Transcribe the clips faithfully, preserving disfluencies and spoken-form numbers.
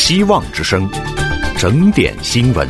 希望之声，整点新闻。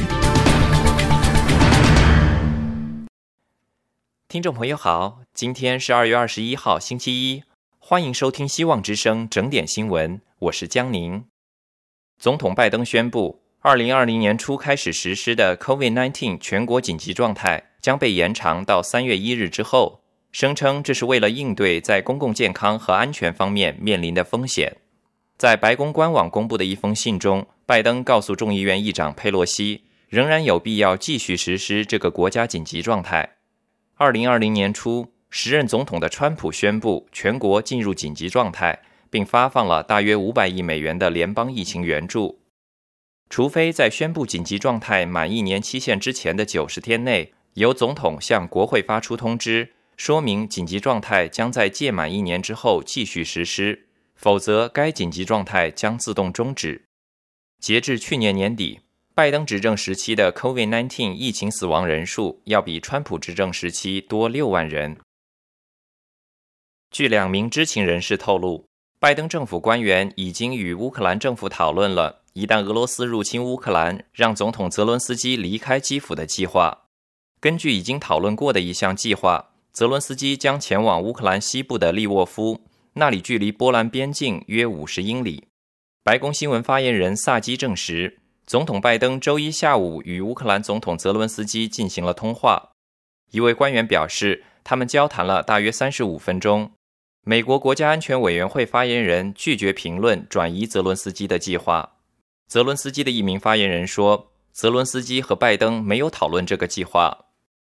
听众朋友好，今天是二月二十一号星期一，欢迎收听希望之声整点新闻，我是江宁。总统拜登宣布，二零二零年初开始实施的 COVID 十九 全国紧急状态将被延长到三月一日之后，声称这是为了应对在公共健康和安全方面面临的风险。在白宫官网公布的一封信中，拜登告诉众议院议长佩洛西，仍然有必要继续实施这个国家紧急状态。二零二零年初，时任总统的川普宣布全国进入紧急状态，并发放了大约五百亿美元的联邦疫情援助。除非在宣布紧急状态满一年期限之前的九十天内，由总统向国会发出通知，说明紧急状态将在届满一年之后继续实施，否则该紧急状态将自动终止。截至去年年底，拜登执政时期的 COVID 十九 疫情死亡人数要比川普执政时期多六万人。据两名知情人士透露，拜登政府官员已经与乌克兰政府讨论了一旦俄罗斯入侵乌克兰，让总统泽伦斯基离开基辅的计划。根据已经讨论过的一项计划，泽伦斯基将前往乌克兰西部的利沃夫，那里距离波兰边境约五十英里。白宫新闻发言人萨基证实，总统拜登周一下午与乌克兰总统泽伦斯基进行了通话。一位官员表示，他们交谈了大约三十五分钟。美国国家安全委员会发言人拒绝评论转移泽伦斯基的计划。泽伦斯基的一名发言人说，泽伦斯基和拜登没有讨论这个计划。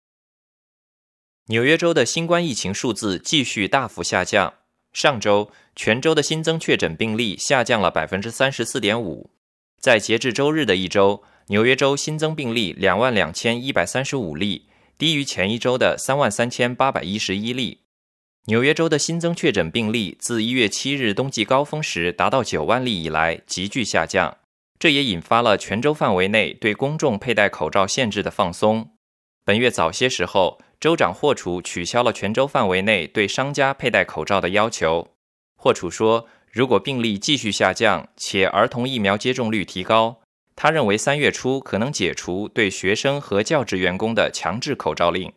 纽约州的新冠疫情数字继续大幅下降，上周全州的新增确诊病例下降了 百分之三十四点五。在截至周日的一周，纽约州新增病例 两万两千一百三十五例，低于前一周的 三万三千八百一十一例。纽约州的新增确诊病例自一月七日冬季高峰时达到九万例以来急剧下降，这也引发了全州范围内对公众佩戴口罩限制的放松。本月早些时候，州长霍楚取消了全州范围内对商家佩戴口罩的要求。霍楚说，如果病例继续下降，且儿童疫苗接种率提高，他认为三月初可能解除对学生和教职员工的强制口罩令。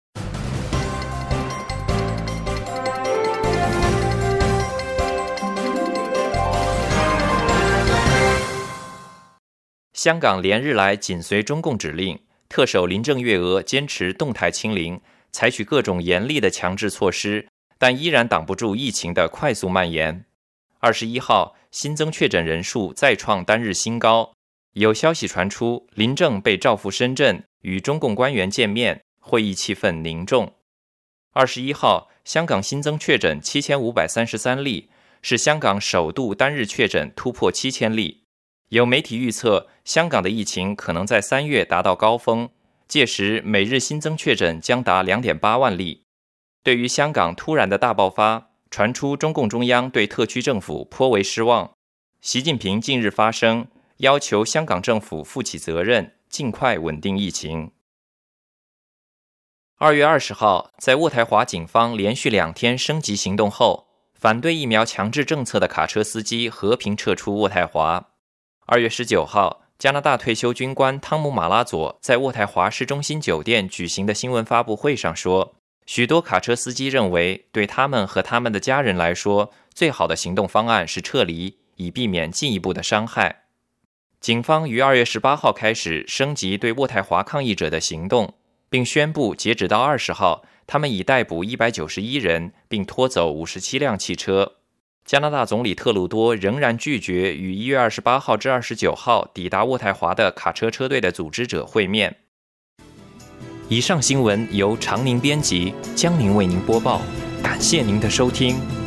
香港连日来紧随中共指令，特首林郑月娥坚持动态清零，采取各种严厉的强制措施，但依然挡不住疫情的快速蔓延。二十一号，新增确诊人数再创单日新高，有消息传出，林郑被召赴深圳与中共官员见面，会议气氛凝重。二十一号，香港新增确诊七千五百三十三例，是香港首度单日确诊突破七千例。有媒体预测，香港的疫情可能在三月达到高峰，届时每日新增确诊将达 两点八万例。对于香港突然的大爆发，传出中共中央对特区政府颇为失望。习近平近日发声，要求香港政府负起责任，尽快稳定疫情。二月二十号，在渥太华警方连续两天升级行动后，反对疫苗强制政策的卡车司机和平撤出渥太华。二月十九号，加拿大退休军官汤姆·马拉佐在渥太华市中心酒店举行的新闻发布会上说，许多卡车司机认为，对他们和他们的家人来说，最好的行动方案是撤离，以避免进一步的伤害。警方于二月十八号开始升级对渥太华抗议者的行动，并宣布截止到二十号，他们已逮捕一百九十一人，并拖走五十七辆汽车。加拿大总理特鲁多仍然拒绝与一月二十八号至二十九号抵达渥太华的卡车车队的组织者会面。以上新闻由常宁编辑，江宁为您播报，感谢您的收听。